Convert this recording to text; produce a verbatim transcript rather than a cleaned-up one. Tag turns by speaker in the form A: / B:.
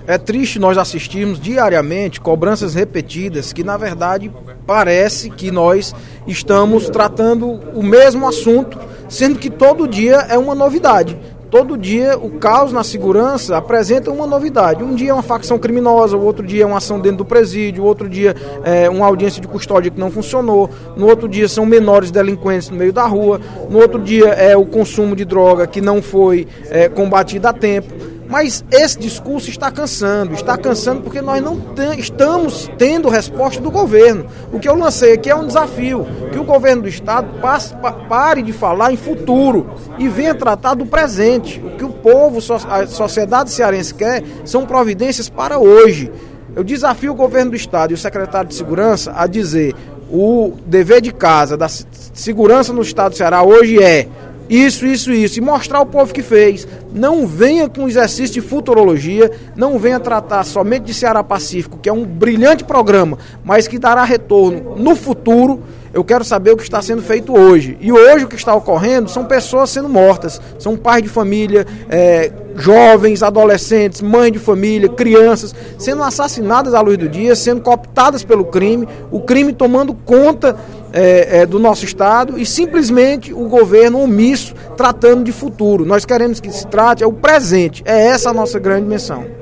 A: É triste nós assistirmos diariamente cobranças repetidas que, na verdade, parece que nós estamos tratando o mesmo assunto, sendo que todo dia é uma novidade. Todo dia o caos na segurança apresenta uma novidade. Um dia é uma facção criminosa, o outro dia é uma ação dentro do presídio, o outro dia é uma audiência de custódia que não funcionou, no outro dia são menores delinquentes no meio da rua, no outro dia é o consumo de droga que não foi é, combatido a tempo. Mas esse discurso está cansando, está cansando porque nós não te- estamos tendo resposta do governo. O que eu lancei aqui é um desafio, que o governo do estado passe, pa, pare de falar em futuro e venha tratar do presente. O que o povo, a sociedade cearense quer são providências para hoje. Eu desafio o governo do estado e o secretário de segurança a dizer: o dever de casa da segurança no estado do Ceará hoje é isso, isso, isso, e mostrar ao povo que fez. Não venha com exercício de futurologia, não venha tratar somente de Ceará Pacífico, que é um brilhante programa, mas que dará retorno no futuro. Eu quero saber o que está sendo feito hoje. E hoje o que está ocorrendo são pessoas sendo mortas, são pais de família, é, jovens, adolescentes, mães de família, crianças, sendo assassinadas à luz do dia, sendo cooptadas pelo crime, o crime tomando conta é, é, do nosso estado e simplesmente o governo omisso tratando de futuro. Nós queremos que se trate é o presente, é essa a nossa grande missão.